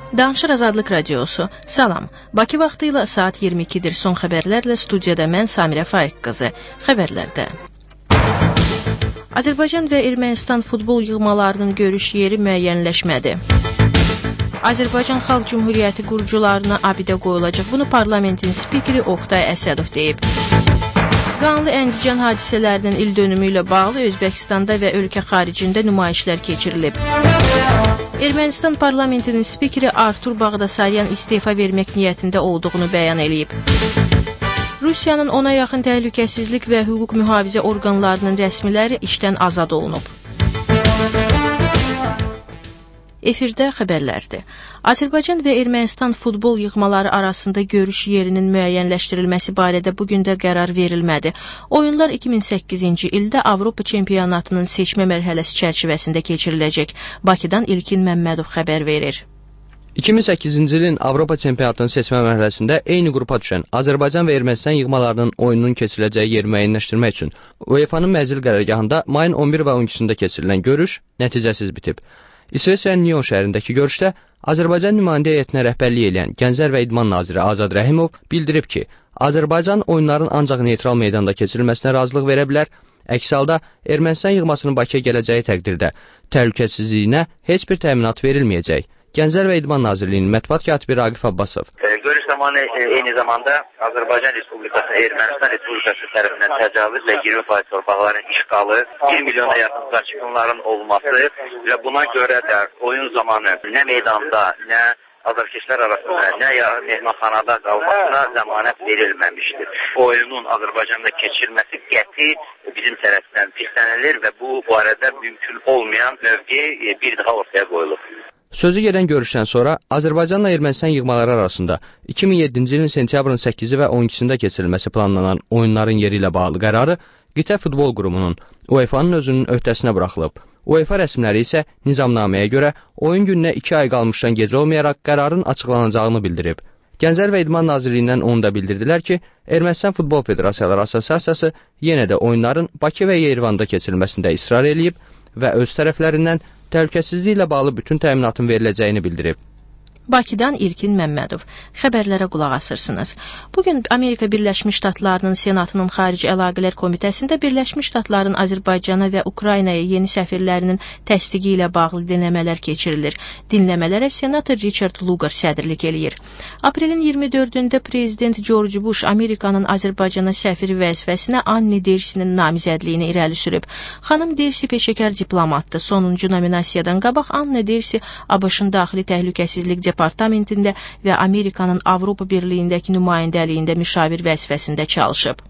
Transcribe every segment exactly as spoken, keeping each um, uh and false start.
Danışır Azadlıq Radiosu. Salam. Bakı vaxtı ilə saat iyirmi ikidir. Son xəbərlərlə studiyada mən Samirə Faiq qızı. Xəbərlərdə. Azərbaycan və Ermənistan futbol yığmalarının görüş yeri müəyyənləşmədi. Azərbaycan Xalq Cümhuriyyəti qurucularına abidə qoyulacaq. Bunu parlamentin spikeri Oqtay Əsədov deyib. Qanlı Əndican hadisələrinin il dönümü ilə bağlı Özbəkistanda və ölkə xaricində nümayişlər keçirilib. Ermənistan parlamentinin spikeri Artur Bağdasaryan istefa vermək niyyətində olduğunu bəyan edib. Rusiyanın ona yaxın təhlükəsizlik və hüquq mühafizə orqanlarının rəsmiləri işdən azad olunub. Efirdə xəbərlərdir. Azərbaycan və Ermənistan futbol yığmaları arasında görüş yerinin müəyyənləşdirilməsi barədə bugün də qərar verilmədi. Oyunlar iki min səkkizinci ildə Avropa çempionatının seçmə mərhələsi çərçivəsində keçiriləcək. Bakıdan İlkin Məmmədov xəbər verir. iki min səkkizinci ilin Avropa çempionatının seçmə mərhələsində eyni qrupa düşən Azərbaycan və Ermənistan yığmalarının oyununun keçiriləcəyi yeri müəyyənləşdirmək üçün UEFA-nın mənzil qərargahında mayın on bir və on ikisində keçirilən görüş nəticəsiz bitib. İsveçrənin Nyon şəhərindəki görüşdə Azərbaycan nümayəndə heyətinə rəhbərlik edən Gənclər və İdman naziri Azad Rəhimov bildirib ki, Azərbaycan oyunların ancaq neytral meydanda keçirilməsinə razılıq verə bilər, əks halda Ermənistan yığmasının Bakıya gələcəyi təqdirdə təhlükəsizliyinə heç bir təminat verilməyəcək. Gənclər və İdman Nazirliyinin mətbuat katibi Raqif Abbasov. Görüş zamanı eyni zamanda Azərbaycan Respublikası Ermənistan Respublikası tərəfindən təcavüz və iyirmi faiz torpaqların işğalı, bir milyona yaxın qaçqınların olması və buna görə də oyun zamanı nə meydanda, nə azarkeşlər arasında, nə ya mehmanxanada qalmasına zəmanət verilməmişdir. Oyunun Azərbaycanda keçirilməsi qəti bizim tərəfindən pislənir və bu barədə mümkün olmayan mövqe bir daha ortaya qoyulub. Sözü gedən görüşdən sonra Azərbaycanla Ermənistan yığmaları arasında iki min yeddinci ilin sentyabrın səkkizi və on ikisində keçirilməsi planlanan oyunların yeri ilə bağlı qərarı Qitə Futbol Qurumunun UEFA-nın özünün öhdəsinə buraxılıb. UEFA rəsmiləri isə nizamnaməyə görə oyun gününə iki ay qalmışdan gec olmayaraq qərarın açıqlanacağını bildirib. Gənclər və İdman Nazirliyindən onu da bildirdilər ki, Ermənistan Futbol Federasiyaları Assosiasiyası yenə də oyunların Bakı və Yerevan'da keçirilməsində israr eləyib və öz tərəflərindən təhlükəsizlik ilə bağlı bütün təminatın veriləcəyini bildirib. Bakıdan İlkin Məmmədov. Xəbərlərə qulaq asırsınız. Bugün Amerika Birləşmiş Ştatlarının Senatının Xarici Əlaqələr Komitəsində Birləşmiş Ştatların Azərbaycana və Ukraynaya yeni səfirlərinin təsdiqi ilə bağlı dinləmələr keçirilir. Dinləmələrə Senator Richard Lugar sədrlik eləyir. Aprelin iyirmi dördündə Prezident George Bush Amerikanın Azərbaycana səfiri vəzifəsinə Anne Dersinin namizədliyini irəli sürüb. Xanım Dersi peşəkar diplomatdır. Sonuncu nominasiyadan qabaq Anne Dersi ABŞ-ın daxili təhlükəsizlik Departamentində və Amerikanın Avropa Birliyindəki nümayəndəliyində müşavir vəzifəsində çalışıb.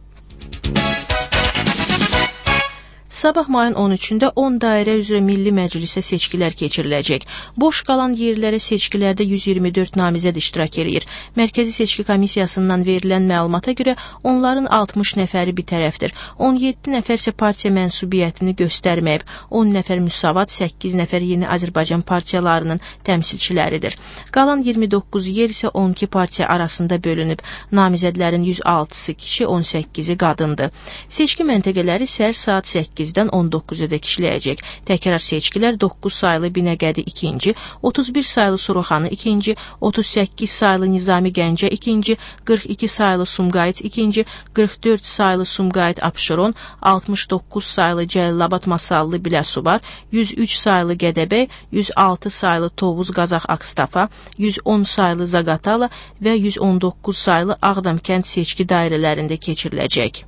Sabah mayın on üçündə on dairə üzrə Milli Məclisə seçkilər keçiriləcək. Boş qalan yerlərə seçkilərdə yüz iyirmi dörd namizəd iştirak edir. Mərkəzi Seçki Komissiyasından verilən məlumata görə onların altmış nəfəri bir tərəfdir. on yeddi nəfər isə partiya mənsubiyyətini göstərməyib. on nəfər müsavat, səkkiz nəfər Yeni Azərbaycan partiyalarının təmsilçiləridir. Qalan iyirmi doqquz yer isə on iki partiya arasında bölünüb. Namizədlərin yüz altısı kişi, on səkkizi qadındır. Seçki məntəqələri səhər saat səkkiz on doqquzadək işləyəcək. Təkrar seçkilər doqquz saylı Binəqədi ikinci, otuz bir saylı Suruxanı ikinci, otuz səkkiz saylı Nizami Gəncə ikinci, qırx iki saylı Sumqayıt ikinci, qırx dörd saylı Sumqayıt Abşeron, altmış doqquz saylı Cəlilabad Masallı Biləsuvar, yüz üç saylı Gədəbəy, yüz altı saylı Tovuz Qazax Akstafa, yüz on saylı Zaqatala və yüz on doqquz saylı Ağdam kənd seçki dairələrində keçiriləcək.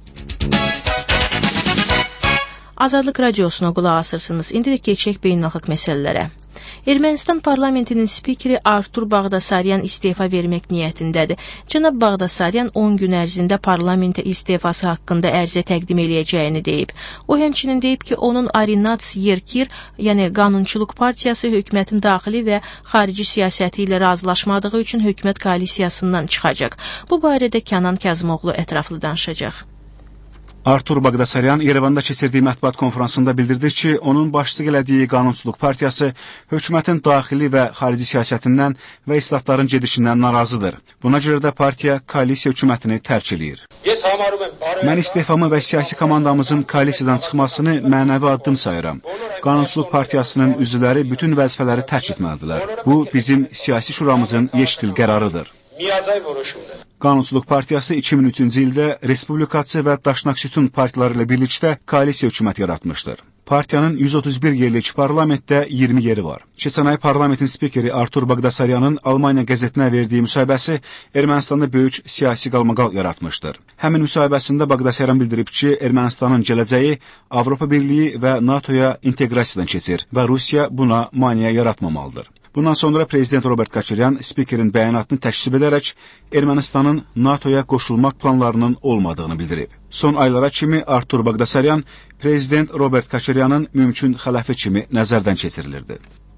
Azadlıq Radiosuna qulaq asırsınız. İndi də keçək beynəlxalq məsələlərə. Ermənistan parlamentinin spikeri Artur Bağdasaryan istefa vermək niyyətindədir. Cənab Bağdasaryan on gün ərzində parlamentə istefası haqqında ərizə təqdim eləyəcəyini deyib. O həmçinin deyib ki, onun Arinats Yerkir, yəni Qanunçuluq Partiyası hökumətin daxili və xarici siyasəti ilə razılaşmadığı üçün hökumət koalisiyasından çıxacaq. Bu barədə Kənan Kazımoğlu ətraflı danışacaq. Artur Baqdasaryan Yerevanda keçirdiyi mətbuat konferansında bildirdi ki, onun başçılıq elədiyi Qanunçuluq partiyası hökumətin daxili və xarici siyasətindən və islahatların gedişindən narazıdır. Buna görə də partiya koalisiya hökumətini tərk eləyir. Mən istefamı və siyasi komandamızın koalisiyadan çıxmasını mənəvi addım sayıram. Qanunçuluq partiyasının üzvləri bütün vəzifələri tərk etməlidirlər. Bu, bizim siyasi şuramızın yeştil qərarıdır. Qanunçuluq partiyası iki min üçüncü ildə Respublikaçı və Daşnaqşütun partiyaları ilə birlikdə koalisiya hökumət yaratmışdır. Partiyanın yüz otuz bir yerlik parlamentdə iyirmi yeri var. Keçən ay parlamentin spikeri Artur Baqdasaryanın Almaniya qəzetinə verdiyi müsahibəsi Ermənistanda böyük siyasi qalmaqal yaratmışdır. Həmin müsahibəsində Baqdasaryan bildirib ki, Ermənistanın gələcəyi Avropa Birliyi və NATOya inteqrasiyadan keçir və Rusiya buna maneə yaratmamalıdır. Bundan sonra Prezident Robert Koçaryan spikerin bəyanatını təksib edərək Ermənistanın NATOya qoşulmaq planlarının olmadığını bildirib. Son aylara kimi Artur Baqdasaryan Prezident Robert Koçaryanın mümkün xələfi kimi nəzərdən keçirilirdi.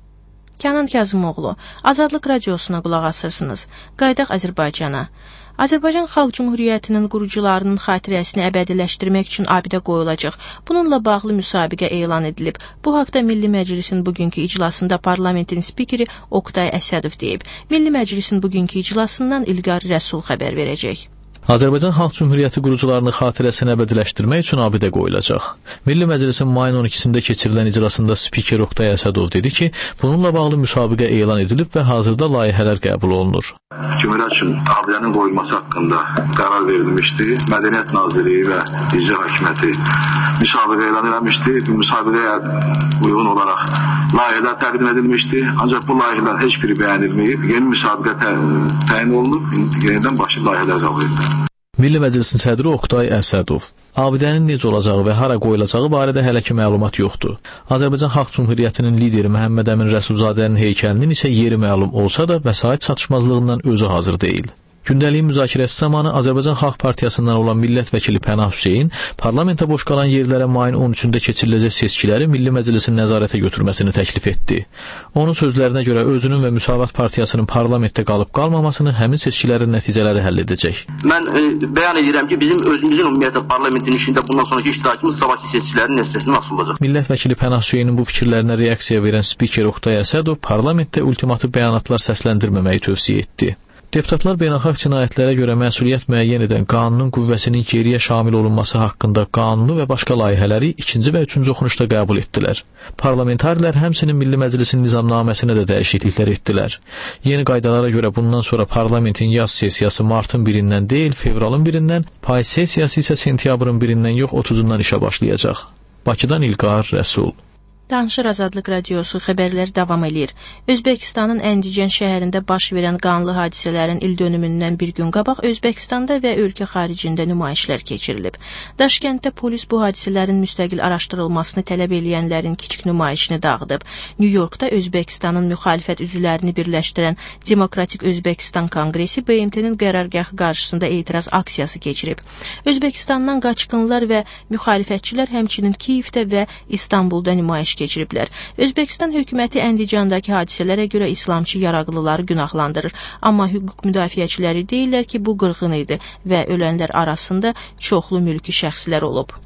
Kənan Kazımoğlu, Azadlıq Radiosuna qulaq asırsınız. Qaydaq Azərbaycana. Azərbaycan Xalq Cümhuriyyətinin qurucularının xatirəsini əbədiləşdirmək üçün abidə qoyulacaq. Bununla bağlı müsabiqə elan edilib. Bu haqda Milli Məclisin bugünkü iclasında parlamentin spikeri Oqtay Əsədov deyib. Milli Məclisin bugünkü iclasından İlqar Rəsul xəbər verəcək. Azərbaycan Xalq Cümhuriyyəti qurucularının xatirəsini əbədiləşdirmək üçün abidə qoyulacaq. Milli Məclisin mayın on ikisində keçirilən iclasında spiker Oqtay Əsədov dedi ki, bununla bağlı müsabiqə elan edilib və hazırda layihələr qəbul olunur. Cümhuriyyət üçün abidənin qoyulması haqqında qərar verilmişdi. Mədəniyyət Nazirliyi və İcra Hakimiyyəti müsabiqə elan etmişdi. Bu müsabiqəyə uyğun olaraq layihələr təqdim edilmişdi. Ancaq bu layihələr heç biri bəyənilməyib. Yeni müsabiqə təyin olunub, yenidən başlı layihələr qəbul edildi. Milli Məclisin sədri Oqtay Əsədov. Abidənin necə olacağı və hara qoyulacağı barədə hələ ki məlumat yoxdur. Azərbaycan Xalq Cümhuriyyətinin lideri Məhəmməd Əmin Rəsulzadənin heykəlinin isə yeri məlum olsa da vəsait çatışmazlığından özü hazır deyil. Gündəliyin müzakirəsi zamanı Azərbaycan Xalq Partiyasından olan millət vəkili Pənah Hüseyn parlamentə boş qalan yerlərə mayın on üçündə keçiriləcək seçkiləri Milli Məclisin nəzarətə götürməsini təklif etdi. Onun sözlərinə görə özünün və Müsavat Partiyasının parlamentdə qalıb qalmamasını həmin seçkilərin nəticələri həll edəcək. Mən e, bəyan edirəm ki, bizim özümüzün ümumiyyətlə parlamentin işində bundan sonraki iştirakımız sabahki seçkilərin nəticəsindən asılı olacaq. Millət vəkili Pənah Hüseynin bu fikirlərinə reaksiya verən spiker Oqtay Əsədov parlamentdə ultimativ bəyanatlar səsləndirməməyi tövsiyə etdi. Deputatlar beynəlxalq cinayətlərə görə məsuliyyət müəyyən edən qanunun qüvvəsinin geriyə şamil olunması haqqında qanunu və başqa layihələri ikinci və üçüncü oxunuşda qəbul etdilər. Parlamentarilər həmçinin Milli Məclisin nizamnaməsinə də dəyişikliklər etdilər. Yeni qaydalara görə bundan sonra parlamentin yaz sessiyası martın birindən deyil, fevralın birindən, payız sessiyası isə sentyabrın birindən yox, otuzundan işə başlayacaq. Bakıdan İlqar Rəsul. Danışır Azadlıq Radiosu xəbərləri davam edir. Özbəkistanın Əndicən şəhərində baş verən qanlı hadisələrin il dönümündən bir gün qabaq Özbəkistanda və ölkə xaricində nümayişlər keçirilib. Daşkənddə polis bu hadisələrin müstəqil araşdırılmasını tələb edənlərin kiçik nümayişini dağıdıb. Nyu-Yorkda Özbəkistanın müxalifət üzvlərini birləşdirən Demokratik Özbəkistan Konqresi B M T-nin qərargahı qarşısında etiraz aksiyası keçirib. Özbəkistandan qaçqınlar və müxalifətçilər həmçinin Kiyevdə və İstanbulda nümayiş keçiriblər. Özbəkistan hökuməti Əndicandakı hadisələrə görə İslamçı yaraqlıları günahlandırır. Amma hüquq müdafiəçiləri deyirlər ki, bu qırğın idi və ölənlər arasında çoxlu mülki şəxslər olub.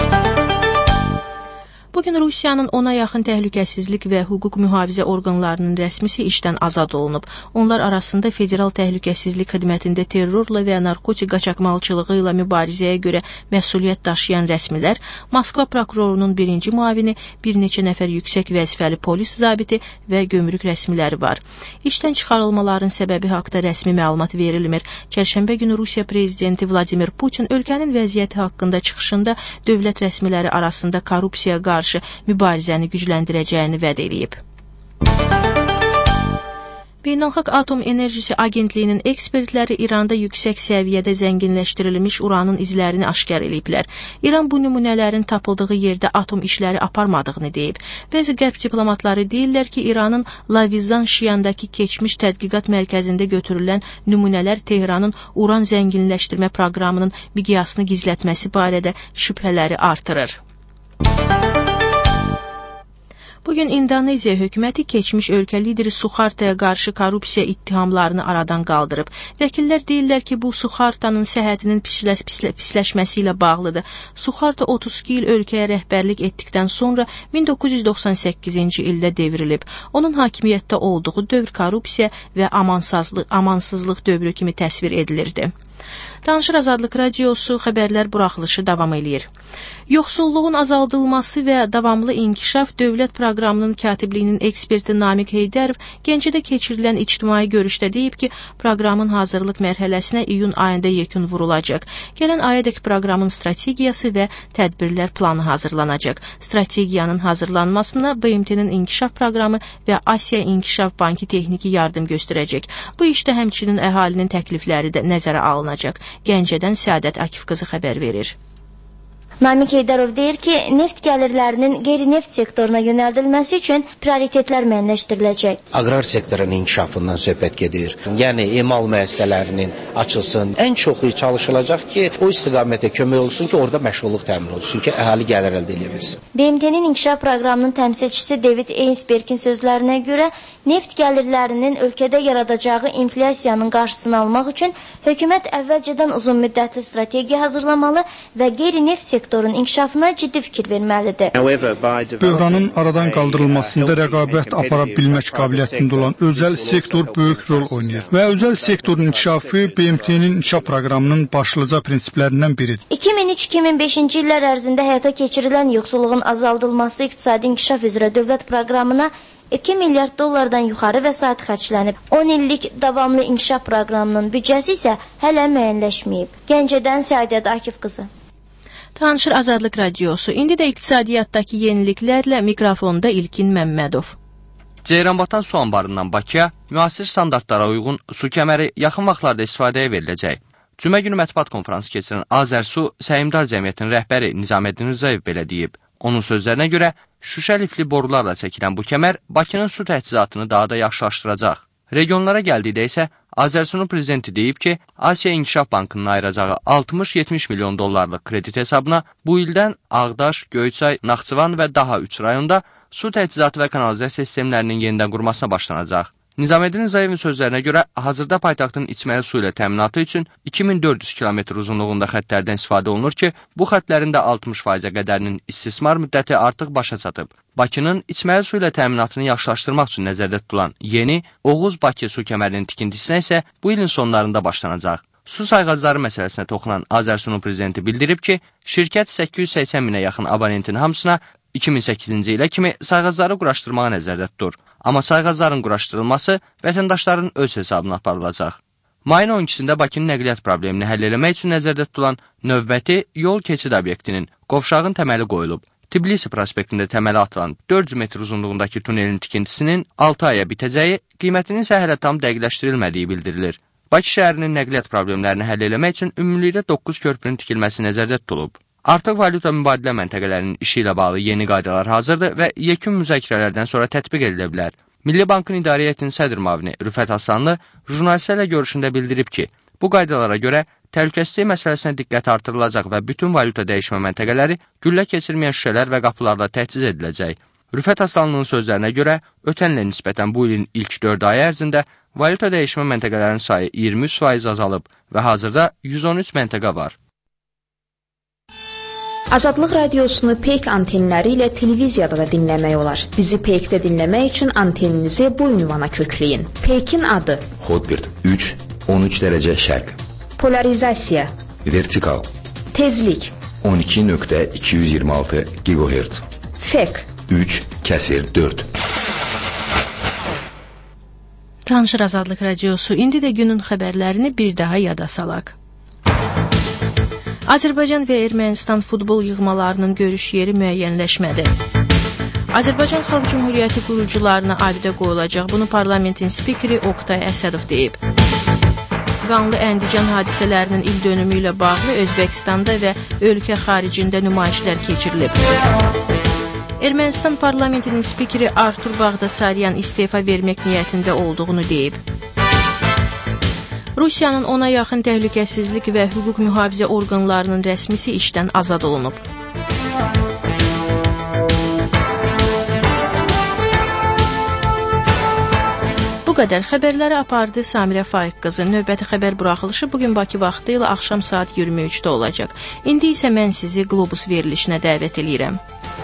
Bugün Rusiyanın ona yaxın təhlükəsizlik və hüquq mühafizə orqanlarının rəsmisi işdən azad olunub. Onlar arasında Federal Təhlükəsizlik Xidmətində terrorla və narkotik qaçaqmalçılığı ilə mübarizəyə görə məsuliyyət daşıyan rəsmilər, Moskva prokurorunun birinci müavini, bir neçə nəfər yüksək vəzifəli polis zabiti və gömrük rəsmiləri var. İşdən çıxarılmaların səbəbi haqda rəsmi məlumat verilmir. Çərşənbə günü Rusiya prezidenti Vladimir Putin ölkənin vəziyyəti haqqında çıxışında dövlət rəsmiləri arasında korrupsiya qarşı mübarizəni gücləndirəcəyini vəd edib. Beynəlxalq Atom Enerjisi Agentliyinin ekspertləri İranda yüksək səviyyədə zənginləşdirilmiş uranın izlərini aşkar ediblər. İran bu nümunələrin tapıldığı yerdə atom işləri aparmadığını deyib. Bəzi qərb diplomatları deyirlər ki, İranın Lavizan Şiyandakı keçmiş tədqiqat mərkəzində götürülən nümunələr Tehranın uran zənginləşdirmə proqramının miqyasını gizlətməsi barədə şübhələri artırır. Bugün İndoneziya hökuməti keçmiş ölkə lideri Suhartoya qarşı korrupsiya ittihamlarını aradan qaldırıb. Vəkillər deyirlər ki, bu Suhartonun səhhətinin pislə, pislə, pisləşməsi ilə bağlıdır. Suharto otuz iki il ölkəyə rəhbərlik etdikdən sonra min doqquz yüz doxsan səkkizinci ildə devrilib. Onun hakimiyyətdə olduğu dövr korrupsiya və amansızlıq, amansızlıq dövrü kimi təsvir edilirdi. Danışır Azadlıq Radiosu xəbərlər buraxılışı davam edir. Yoxsulluğun azaldılması və davamlı inkişaf dövlət proqramının katibliyinin eksperti Namiq Heydərov Gəncədə keçirilən ictimai görüşdə deyib ki, proqramın hazırlıq mərhələsinə iyun ayında yekun vurulacaq. Gələn ayədək proqramın strategiyası və tədbirlər planı hazırlanacaq. Strategiyanın hazırlanmasına B M T-nin inkişaf proqramı və Asiya İnkişaf Bankı texniki yardım göstərəcək. Bu işdə həmçinin əhalinin təklifləri də nəzərə alınacaq. Gəncədən Səadət Akif qızı xəbər verir. Namiq Heydərov deyir ki, neft gəlirlərinin qeyri-neft sektoruna yönəldilməsi üçün prioritetlər müəyyənləşdiriləcək. Aqrar sektorun inkişafından söhbət gedir. Yəni, emal müəssisələrinin açılsın. Ən çoxu çalışılacaq ki, o istiqamətə kömək olsun ki, orada məşğulluq təmin olsun ki, əhali gəlir əldə edə bilsin. B M T-nin inkişaf proqramının təmsilçisi David Ainsbergin sözlərinə görə, neft gəlirlərinin ölkədə yaradacağı inflyasiyanın qarşısını almaq üçün hökumət əvvəlcədən uzun müddətli strategiya hazırlamalı və qeyri-neft sektorunun inkişafına ciddi fikir verməlidir. Böhranın aradan qaldırılmasında rəqabət apara bilmək qabiliyyətində olan özəl sektor böyük rol oynayır və özəl sektorun inkişafı B M T-nin inkişaf proqramının başlıca prinsiplərindən biridir. iki min üç iki min beşinci illər ərzində həyata keçirilən yoxsulluğun azaldılması iqtisadi inkişaf üzrə dövlət proqramına iki milyard dollardan yuxarı vəsait xərclənib. on illik davamlı inkişaf proqramının büdcəsi isə hələ müəyyənləşməyib. Gəncədən Səadət Akif qızı. Tanışır Azadlıq Radiosu. İndi də iqtisadiyyatdakı yeniliklərlə mikrofonda İlkin Məmmədov. Ceyranbatan su anbarından Bakıya müasir standartlara uyğun su kəməri yaxın vaxtlarda istifadəyə veriləcək. Cümə günü mətbuat konfransı keçirən Azərsu Səhmdar Cəmiyyətinin rəhbəri Nizaməddin Rzayev belə deyib. Onun sözlərinə görə şüşə lifli borularla çəkilən bu kəmər Bakının su təchizatını daha da yaxşılaşdıracaq. Regionlara gəldikdə isə Azərsunun prezidenti deyib ki, Asiya İnkişaf Bankının ayıracağı altmış yetmiş milyon dollarlıq kredit hesabına bu ildən Ağdaş, Göyçay, Naxçıvan və daha üç rayonda su təchizatı və kanalizasiya sistemlərinin yenidən qurmasına başlanacaq. Nizaməddin Rzaevin sözlərinə görə hazırda paytaxtın içməli su ilə təminatı üçün iki min dörd yüz kilometr uzunluğunda xəttlərdən istifadə olunur ki, bu xəttlərin də altmış faiz qədərinin istismar müddəti artıq başa çatıb. Bakının içməli su ilə təminatını yaxşılaşdırmaq üçün nəzərdə tutulan yeni Oğuz-Bakı su kəmərinin tikintisinə isə bu ilin sonlarında başlanacaq. Su sayğacları məsələsinə toxunan Azərsunun prezidenti bildirib ki, şirkət səkkiz yüz səksən minə yaxın abonentin hamısına iki min səkkizinci ilə kimi sayğacları quraşdırmağa nəzərdə tutur. Amma sayğacların quraşdırılması vətəndaşların öz hesabına aparılacaq. Mayın on ikisində Bakının nəqliyyat problemini həll eləmək üçün nəzərdə tutulan növbəti yol keçid obyektinin qovşağın təməli qoyulub. Tbilisi prospektində təməli atılan dörd yüz metr uzunluğundakı tunelin tikintisinin altı aya bitəcəyi, qiymətinin isə hələ tam dəqiqləşdirilmədiyi bildirilir. Bakı şəhərinin nəqliyyat problemlərini həll eləmək üçün ümumilikdə doqquz körpünün tikilməsi nəzərdə tutulub. Artıq valyuta mübadilə məntəqələrinin işi ilə bağlı yeni qaydalar hazırdır və yekun müzakirələrdən sonra tətbiq edilə bilər. Milli Bankın İdarə Heyətinin sədr müavini Rüfət Aslanlı jurnalistlərlə görüşündə bildirib ki, bu qaydalara görə təhlükəsizlik məsələsinə diqqət artırılacaq və bütün valyuta dəyişmə məntəqələri güllə keçirməyən şüşələr və qapılarla təchiz ediləcək. Rüfət Aslanlının sözlərinə görə ötən ilə nisbətən bu ilin ilk dörd ayı ərzində valyuta dəyişmə məntəqələrinin sayı iyirmi üç faiz azalıb və hazırda yüz on üç məntəqə var. Azadlıq Radiosunu Peyk antenləri ilə televiziyada da dinləmək olar. Bizi Peykdə dinləmək üçün anteninizi bu ünvana kökləyin. Peykin adı Hotbird üç on üç dərəcə şərq. Polarizasiya Vertikal. Tezlik on iki nöqtə iki yüz iyirmi altı gigahertz. Fek üç kəsir dörd. Tanışır Azadlıq Radiosu. İndi də günün xəbərlərini bir daha yada salaq. Azərbaycan və Ermənistan futbol yığmalarının görüş yeri müəyyənləşmədi. Azərbaycan Xalq Cümhuriyyəti qurucularına abidə qoyulacaq. Bunu parlamentin spikeri Oqtay Əsədov deyib. Qanlı Əndican hadisələrinin il dönümü ilə bağlı Özbəkistanda və ölkə xaricində nümayişlər keçirilib. Ermənistan parlamentinin spikeri Artur Bağdasaryan istefa vermək niyyətində olduğunu deyib. Rusiyanın ona yaxın təhlükəsizlik və hüquq mühafizə orqanlarının rəsmisi işdən azad olunub. Bu qədər xəbərləri apardı Samirə Faiq qızı. Növbəti xəbər buraxılışı bugün Bakı vaxtı ilə axşam saat iyirmi üçdə olacaq. İndi isə mən sizi Qlobus verilişinə dəvət edirəm.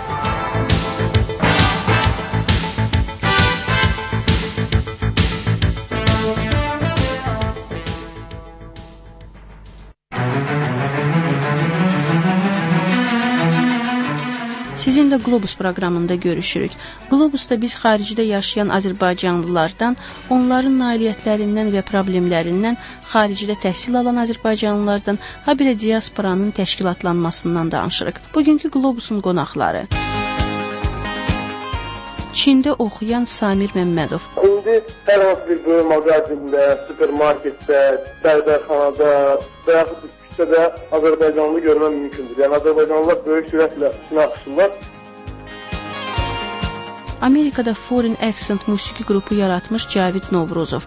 Sizinlə Qlobus proqramında görüşürük. Qlobusda biz xaricdə yaşayan Azərbaycanlılardan, onların nailiyyətlərindən və problemlərindən, xaricdə təhsil alan Azərbaycanlılardan, ha belə diasporanın təşkilatlanmasından danışırıq. Bugünkü Qlobusun qonaqları: Çində oxuyan Samir Məmmədov. İndi hər hansı bir böyük mağazində, supermarketdə, bərbərxanada və yaxud küçədə Azərbaycanlı görmək mümkündür. Yəni Azərbaycanlılar böyük sürətlə içinə axışırlar. Amerikada Foreign Accent musiqi qrupu yaratmış Cavid Novruzov.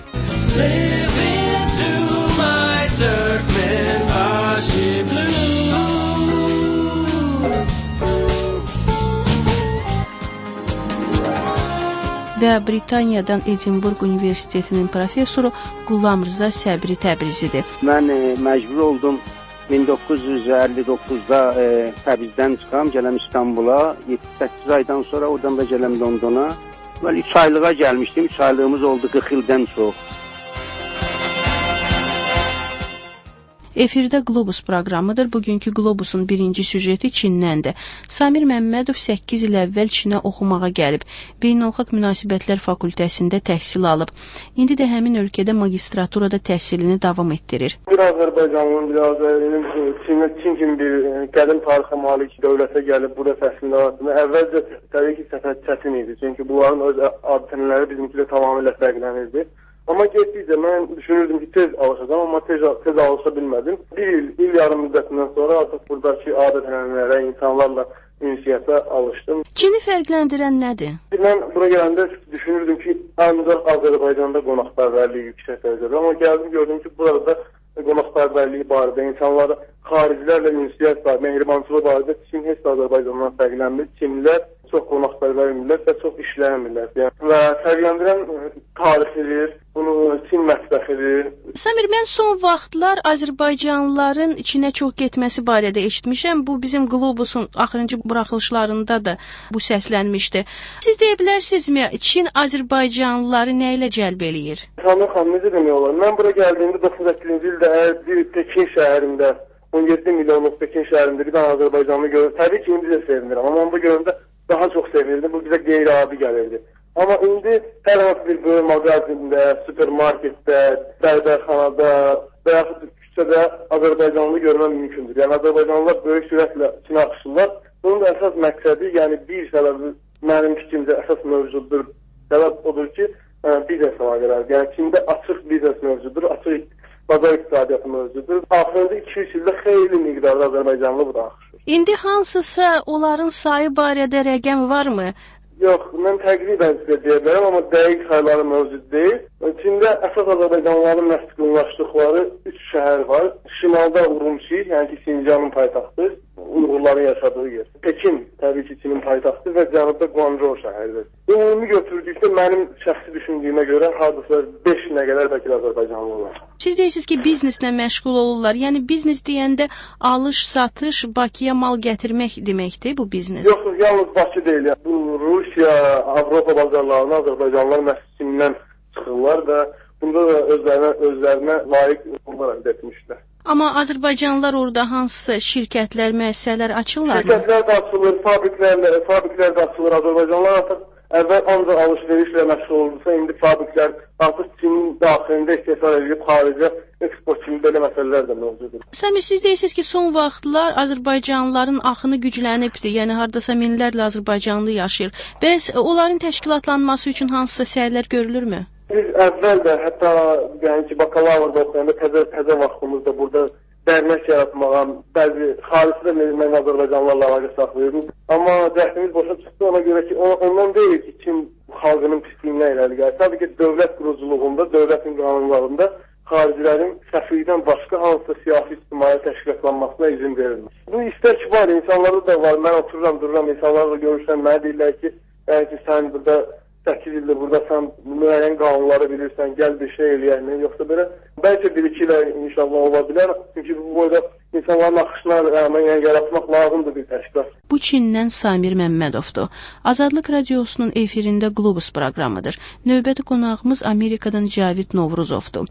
Və Britaniyadan Edinburgh Universitetinin professoru Qulam Rza Səbri Təbrizidir. Mən e, məcbur oldum min doqquz yüz əlli doqquzda e, Təbrizdən çıxam, gələm İstanbula. yeddi səkkiz aydan sonra oradan da gələm Londona. Mən üç aylığa gəlmişdim, üç aylığımız oldu qırx ildən çox. Efirdə Qlobus proqramıdır. Bugünkü Qlobusun birinci süjeti Çindəndir. Samir Məmmədov səkkiz il əvvəl Çinə oxumağa gəlib. Beynəlxalq Münasibətlər Fakültəsində təhsil alıb. İndi də həmin ölkədə magistraturada təhsilini davam etdirir. Bir Azərbaycanlının, biraz Çin, Çin kimi bir qədim tarixə malik dövlətə gəlib burada təhsilini almasında əvvəlcə təbii ki, səfər çətin idi. Çünki bunların öz adətləri bizimkilə tamamilə fərqlənirdi. Amma getdikcə mən düşünürdüm ki, tez alışacağım, amma tez, tez alışa bilmədim. Bir il, il yarım müddətindən sonra artıq buradakı adət-ənənələrə, insanlarla ünsiyyətə alışdım. Çini fərqləndirən nədir? Mən bura gələndə düşünürdüm ki, ancaq Azərbaycanda qonaqpərvərliyi yüksək dərəcədə. Amma gəldim, gördüm ki, burada qonaqpərvərliyi barədə, insanlara xaricilərlə ünsiyyət var, mehribançılığı barədə Çin heç də Azərbaycandan fərqlənmir. Çinlilər çox qonaqpərvər millət və çox işləyən millət. Yəni, və fərqləndirən tarixidir, bunu Çin mətbəxidir. Samir, mən son vaxtlar Azərbaycanlıların Çinə çox getməsi barədə eşitmişəm. Bu bizim Qlobusun axırıncı buraxılışlarında da bu səslənmişdi. Siz deyə bilərsinizmi, Çin Azərbaycanlıları nə ilə cəlb eləyir? Samir xanım, necə demək olar? Mən bura gəldiyimdə doxsan səkkizinci ildə bir Pekin şəhərində, on yeddi milyonluq Pekin şəhərində bir dənə Azərbaycanlı görür. Təbii ki, indi də sevinirəm, amma onu görəndə daha çox sevinirdim. Bu bizə qeyri-adi gəlirdi. Amma indi hər hansı bir böyük mağazində, supermarketdə, bərbərxanada və yaxud küçədə Azərbaycanlı görmək mümkündür. Yəni Azərbaycanlılar böyük sürətlə içinə axışırlar. Bunun da əsas məqsədi, yəni bir səbəbi mənim fikrimcə əsas mövzudur. Səbəb odur ki, biznes əlaqələri. Yəni Çində açıq biznes mövzudur, açıq bazar iqtisadiyyatı mövzudur. Axırıncı iki üç ildə xeyli miqdarda Azərbaycanlı bura axışır. İndi hansısa onların sayı barədə rəqəm varmı? Yox, mən təqribən sizə deyə bilərəm, amma dəqiq sayıları mövcud deyil. Çində əsas Azərbaycanlıların məskunlaşdıqları üç şəhər var. Şimalda Urumçi, yəni ki, Sincanın paytaxtı, Uyğurların yaşadığı yer. Pekin, təbii ki, Çinin paytaxtı və cənubda Guangzhou şəhəridir. Ümumi götürdükdə mənim şəxsi düşündüyümə görə hardasa beş nə qədər bəlkə Azərbaycanlı olar. Siz deyirsiniz ki, bizneslə məşğul olurlar. Yəni biznes deyəndə alış-satış, Bakıya mal gətirmək deməkdir bu biznes? Yox, yalnız Bakı deyil. Yəni. Bu Rusiya, Avropa bazarlarına Azərbaycanlılar məhsisindən çıxırlar və bunda da özlərinə, özlərinə layiq uğurlar əldə etmişlər. Amma Azərbaycanlılar orada hansı şirkətlər, müəssisələr açırlar mı? Şirkətlər də açılır, fabriklər, fabriklər də açılır. Azərbaycanlılar artıq əvvəl ancaq alış-verişlə məşğul olursa, indi fabriklər artıq Çinin daxilində istehsal edilib, xaricə eksport kimi belə məsələlər də mövcuddur. Samir, siz deyirsiniz ki, son vaxtlar Azərbaycanlıların axını güclənibdir, yəni hardasa minlərlə Azərbaycanlı yaşayır. Bəs onların təşkilatlanması üçün hansısa səylər görülürmü? Biz əvvəl də, hətta yəni ki, bakalavrda oxuyanda təzə, təzə vaxtımızda burada dərnək yaratmağa, bəzi xaricdə mən Azərbaycanlılarla əlaqə saxlayırdım. Amma cəhdimiz boşa çıxdı, ona görə ki, ondan deyil ki, Çin xalqının pisliyinə irəli gəlir. Təbii ki, dövlət quruculuğunda, dövlətin qanunlarında xaricilərin səfirlikdən başqa hansısa siyasi ictimai təşkilatlanmasına izin verilmir. Bu istək var, insanlarda da var. Mən otururam, dururam, insanlarla görüşürəm, mənə deyirlər ki, yəni ki, sən burada səkkiz ildir buradasan, müəyyən qanunları bilirsən, gəl bir şey eləyək mi? Yoxsa belə bəlkə bir-iki ilə inşallah ola bilər. Çünki bu boyda insanların axışına yəni, yaratmaq lazımdır bir təşkilat. Bu Çindən Samir Məmmədovdur. Azadlıq Radiosunun efirində Globus proqramıdır. Növbəti qonağımız Amerikadan Cavid Novruzovdur.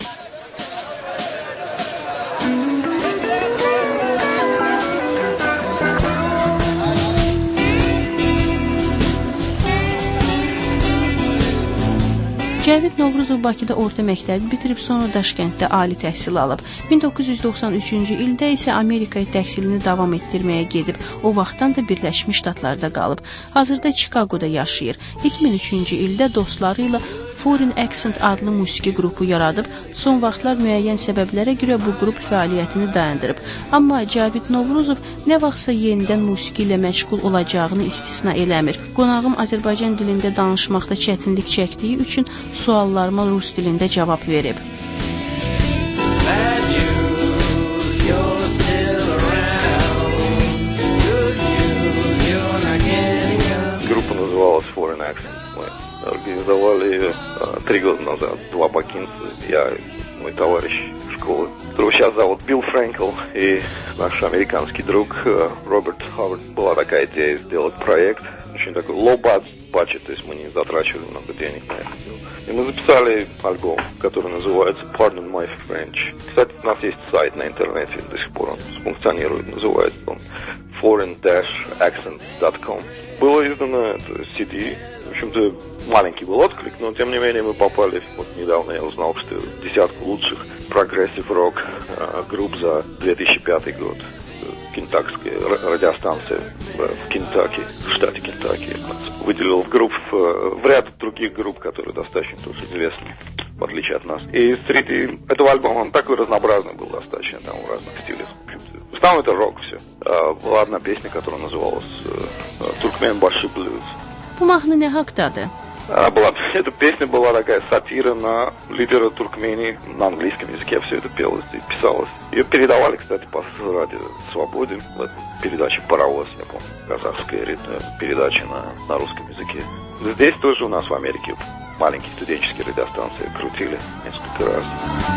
Cavid Novruzov Bakıda orta məktəbi bitirib sonra Daşkənddə ali təhsil alıb. min doqquz yüz doxsan üçüncü ildə isə Amerikaya təhsilini davam etdirməyə gedib. O vaxtdan da Birləşmiş Ştatlarda qalıb. Hazırda Chicago'da yaşayır. iki min üçüncü ildə dostları ilə Foreign Accent adlı musiqi qrupu yaradıb. Son vaxtlar müəyyən səbəblərə görə bu qrup fəaliyyətini dayandırıb. Amma Cavid Novruzov nə vaxtsa yenidən musiqi ilə məşğul olacağını istisna eləmir. Qonağım Azərbaycan dilində danışmaqda çətinlik çəkdiyi üçün suallarıma rus dilində cavab verib. Группа называлась Foreign Accent. Мы организовали ее а, три года назад. Два бакинца, я и мой товарищ школы, которого сейчас зовут Билл Фрэнкл, и наш американский друг а, Роберт Ховард. Была такая идея сделать проект, очень такой low budget, то есть мы не затрачивали много денег на это. И мы записали альбом, который называется Pardon My French. Кстати, у нас есть сайт на интернете, до сих пор он функционирует, называется он foreign accent dot com. Было издано это си ди, в общем-то маленький был отклик, но тем не менее мы попали, вот недавно я узнал, что десятку лучших прогрессив-рок групп за две тысячи пятый год. Кентакская радиостанция в Кентаки, в штате Кентаки, выделила в групп, в ряд других групп, которые достаточно тоже известны, в отличие от нас. И среди этого альбома он такой разнообразный был достаточно, там в разных стилях. В основном это рок все. А была одна песня, которая называлась «Туркмен Башы Блюз». Bu mahnı nə haqdadır? Она была, эта песня была такая сатира на лидера Туркмении, на английском языке все это пелось и писалось. Ее передавали, кстати, по радио «Свободе», в передаче «Паровоз», я помню, казахская передача на, на русском языке. Здесь тоже у нас в Америке маленькие студенческие радиостанции крутили несколько раз.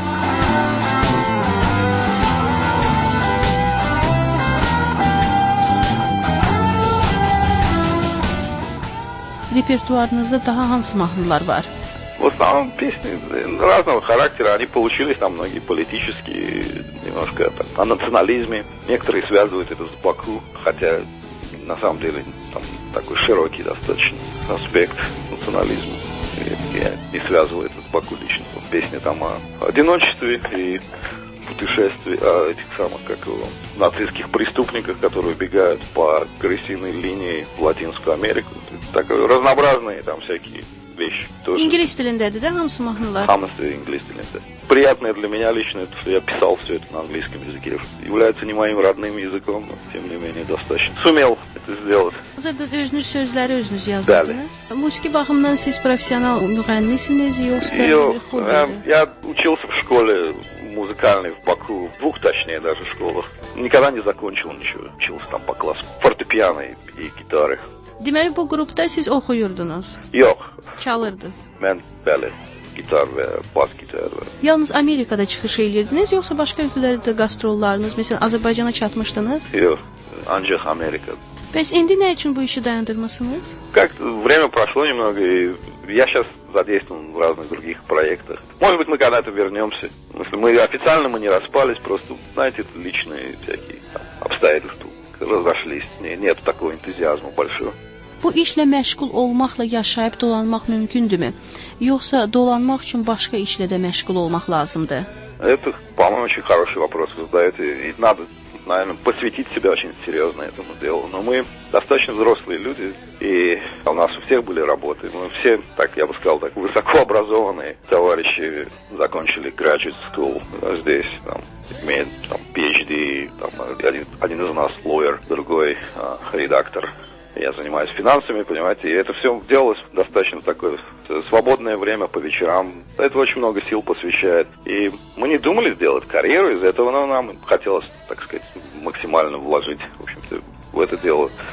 Repertuarınızda daha hansı mahnılar var? В основном песни разного характера, они получились там многие политические, немножко так, о национализме. Некоторые связывают это с Баку, хотя на самом деле там такой широкий достаточно аспект национализма. И, и, и связывают это с Баку лично. Песни там о одиночестве и путешествий, о этих самых, как его, нацистских преступниках, которые убегают по агрессивной линии в Латинскую Америку. Такое разнообразные там всякие вещи. Тоже. İngilis dilindədir də hamısı mahnılar? Hamısı ingilis dilində. Приятное для меня лично, это, что я писал все это на английском языке. Является не моим родным языком, но тем не менее достаточно. Сумел это сделать. Hazırda özünüz sözləri özünüz yazırdınız. Musiqi baxımından siz professional müğənnisiniz, yoxsa я, я учился в школе музыкальной в Баку, в двух, точнее, даже школах. Никогда не закончил ничего. Учился там по классу фортепиано и, и гитары. Deməli bu qrupda siz oxuyurdunuz? Yox. Çalırdınız? Mən, bəli, gitar və bas gitar. Və... Yalnız Amerikada çıxış edirdiniz, yoxsa başqa ölkələrdə qastrollarınız, məsələn, Azərbaycana çatmışdınız? Yox, ancaq Amerikada. Bəs indi nə üçün bu işi dayandırmısınız? Как-то время прошло немного, и я сейчас задействован в разных других проектах. Может быть, мы когда-то вернемся. Если мы официально мы не распались, просто, знаете, это личные всякие там, обстоятельства разошлись. Нет такого энтузиазма большого. Bu işlə məşğul olmaqla yaşayıb dolanmaq mümkündürmü? Yoxsa dolanmaq üçün başqa işlə də məşğul olmaq lazımdır? Это, по-моему, очень хороший вопрос вы задаете. И надо, наверное, посвятить себя очень серьезно этому делу. Но мы достаточно взрослые люди, и у нас у всех были работы. Мы все, так я бы сказал, так высокообразованные товарищи закончили graduate school здесь, там, имеет там, пи эйч ди, там, один, один из нас lawyer, другой а, редактор. Я занимаюсь финансами, понимаете, и это все делалось достаточно такое свободное время по вечерам. Это очень много сил посвящает. И мы не думали сделать карьеру из этого, но нам хотелось, так сказать, максимально вложить, в общем-то, в это дело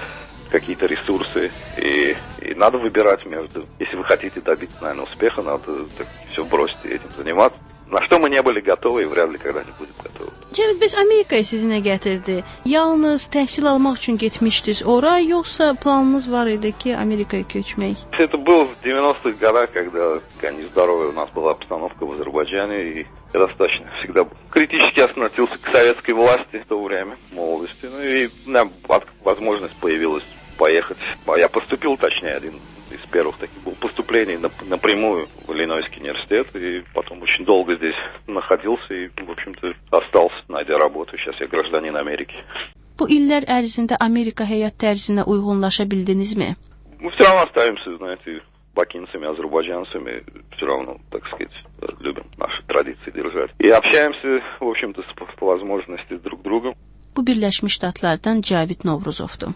какие-то ресурсы, и, и надо выбирать между. Если вы хотите добиться, наверное, успеха, надо так, все бросить и этим заниматься. На что мы не были готовы и вряд ли когда-нибудь будем готовы. Cəvid, bəs Amerikaya sizi nə gətirdi? Yalnız təhsil almaq üçün getmişdiniz ora, yoxsa planınız var idi ki, Amerikaya köçmək? Это было в девяностых годах, когда такая нездоровая у нас была обстановка в Азербайджане, и я достаточно всегда критически относился к советской власти в то время, в молодости. Ну и у меня возможность появилась поехать. Я поступил, точнее, один из первых таких был поступлений напрямую в Иллинойский университет, и потом очень долго здесь находился и, в общем-то, остался, найдя работу. Сейчас я гражданин Америки. Bu illər ərzində Amerika həyat tərzinə uyğunlaşa bildinizmi? Мы все равно остаемся, знаете, бакинцами, азербайджанцами, все равно, так сказать, любим наши традиции держать. И общаемся, в общем-то, по возможности друг с другом. Bu Birləşmiş Ştatlardan Cəvid Novruzovdur.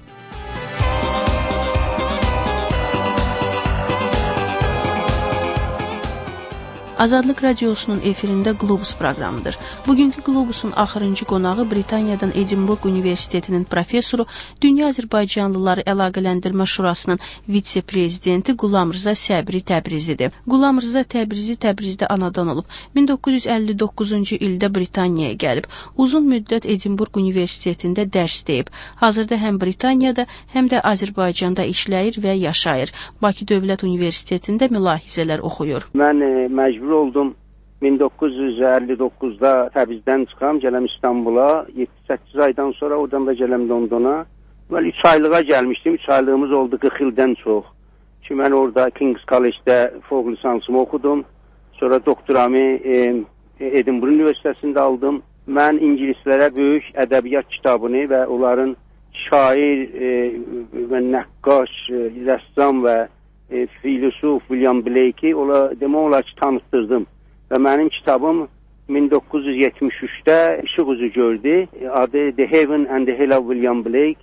Azadlıq Radiosunun efirində Globus proqramıdır. Bugünkü Globusun axırıncı qonağı Britaniyadan Edinburgh Universitetinin professoru, Dünya Azərbaycanlıları Əlaqələndirmə Şurasının vitse-prezidenti Qulam Rza Səbri Təbrizidir. Qulam Rza Təbrizi Təbrizdə anadan olub. min doqquz yüz əlli doqquzuncu ildə Britaniyaya gəlib. Uzun müddət Edinburgh Universitetində dərs deyib. Hazırda həm Britaniyada, həm də Azərbaycanda işləyir və yaşayır. Bakı Dövlət Universitetində mülahizələr oxuyur. Mən e, məcbur oldum min doqquz yüz əlli doqquzda Təbrizdən çıxam, gələm İstanbula. yeddi səkkiz aydan sonra oradan da gələm Londona. Mən üç aylığa gəlmişdim. üç aylığımız oldu qırx ildən çox. Ki mən orada King's College'də fərq lisansımı oxudum. Sonra doktoramı e, Edinburgh Universitetində aldım. Mən ingilislərə böyük ədəbiyyat kitabını və onların şair e, və nəqqaş, e, rəssam və e, filosof William Blake'i ola demək olar ki, tanıtdırdım. Və mənim kitabım min doqquz yüz yetmiş üçdə işıq üzü gördü. Adı The Heaven and the Hell of William Blake.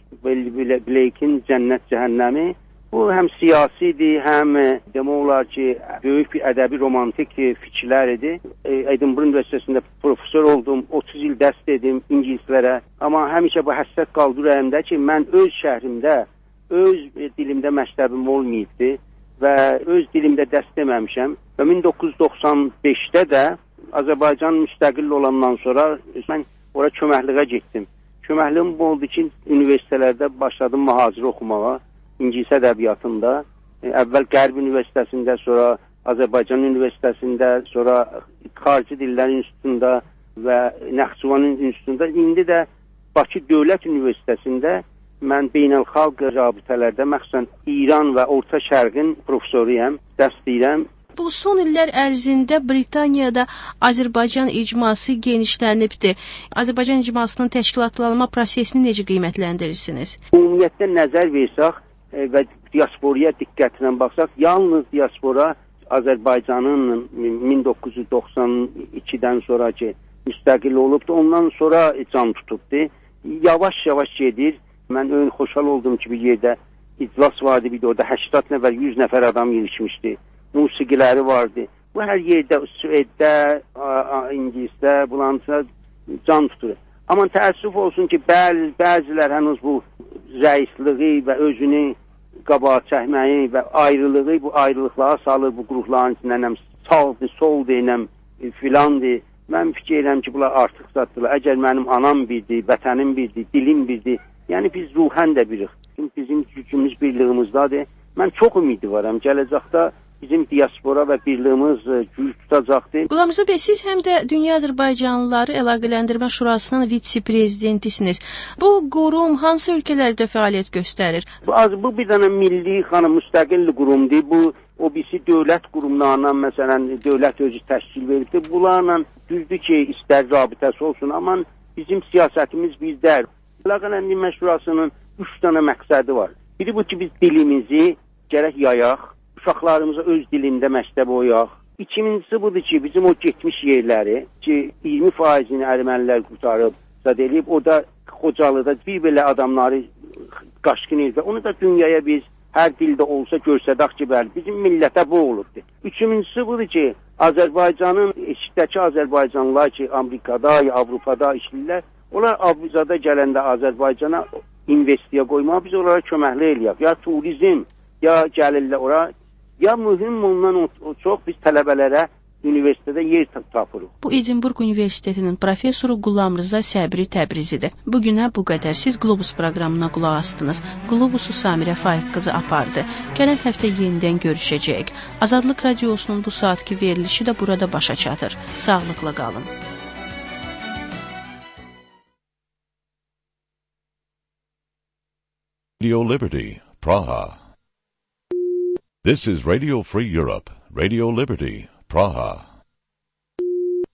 Blake'in Cənnət Cəhənnəmi. Bu həm siyasidir, həm demək olar ki, böyük bir ədəbi romantik fikirlər idi. Edinburgh Universitetində professor oldum, otuz il dərs dedim ingilislərə. Amma həmişə bu həssət qaldı ürəyimdə ki, mən öz şəhrimdə, öz dilimdə məktəbim olmayıbdı və öz dilimdə dərs deməmişəm. Və min doqquz yüz doxsan beşdə də Azərbaycan müstəqil olandan sonra mən ora köməkliyə getdim. Köməkliyim bu oldu ki, universitetlərdə başladım mühazirə oxumağa. İngilis ədəbiyyatında, əvvəl Qərb Universitetində, sonra Azərbaycan Universitetində, sonra Xarici Dillər İnstitutunda və Naxçıvan İnstitutunda, indi də Bakı Dövlət Universitetində mən beynəlxalq rabitələrdə, məxsusən İran və Orta Şərqin professoruyam, dərs deyirəm. Bu son illər ərzində Britaniyada Azərbaycan icması genişlənibdir. Azərbaycan icmasının təşkilatlanma prosesini necə qiymətləndirirsiniz? Ümumiyyətlə nəzər versək, və diasporaya diqqətlə baxsaq, yalnız diaspora Azərbaycanın min doqquz yüz doxsan ikidən sonraki müstəqil olubdu, ondan sonra can tutubdu. Yavaş-yavaş gedir. Mən ön xoşal oldum ki, bir yerdə iclas vardı, bir də orada səksən nəfər, yüz nəfər adam yetişmişdi. Musiqiləri vardı. Bu hər yerdə, Sueddə, İngilisdə, bulantıda can tutur. Amma təəssüf olsun ki, bəzi, bəzilər hənuz bu rəisliği və özünü qabağa çəkməyi və ayrılığı, bu ayrılıqlara salır, bu qrupların içindən sağdır, soldur, filandır. Mən fikir edirəm ki, bunlar artıq satdılar. Əgər mənim anam birdir, vətənim birdir, dilim birdir, yəni biz ruhən də birik. Bizim gücümüz birliyimizdadır. Mən çox ümidi varam. Gələcəkdə bizim diaspora və birliyimiz güc tutacaqdır. Qulam Rza bəy, siz həm də Dünya Azərbaycanlıları Əlaqələndirmə Şurasının vitse-prezidentisiniz. Bu qurum hansı ölkələrdə fəaliyyət göstərir? Bu, bu bir dənə milli, xanım, müstəqil qurumdur. Bu, o birisi dövlət qurumlarla, məsələn, dövlət özü təşkil veribdir. Bunlarla düzdür ki, istər rabitəsi olsun, amma bizim siyasətimiz bizdər. Əlaqələndirmə Şurasının üç dənə məqsədi var. Biri bu ki, biz dilimizi gərək yayaq, uşaqlarımıza öz dilində məktəb oyaq. İkincisi budur ki, bizim o getmiş yerləri ki, iyirmi faizini ermənilər qutarıb, zad eləyib, o da Xocalıda bir belə adamları qaşqın edir. Onu da dünyaya biz hər dildə olsa görsədək ki, bəli, bizim millətə bu olubdur. Üçüncüsü budur ki, Azərbaycanın, eşitdəki Azərbaycanlılar ki, Amerikada, Avropada işləyirlər, onlar Avrizada gələndə Azərbaycana investiyə qoymaq, biz onlara köməkli eləyək. Ya turizm, ya gəlirlər ora, ya mühüm ondan o, o çox biz tələbələrə universitetdə yer tapırıq. Bu Edinburq Universitetinin professoru Qulam Rıza Səbri Təbrizidir. Bugünə bu qədər. Siz Globus proqramına qulaq astınız. Globusu Samirə Faiq qızı apardı. Gələn həftə yenidən görüşəcəyik. Azadlıq Radiosunun bu saatki verilişi də burada başa çatır. Sağlıqla qalın. Radio Liberty, Praha. This is Radio Free Europe, Radio Liberty, Praha.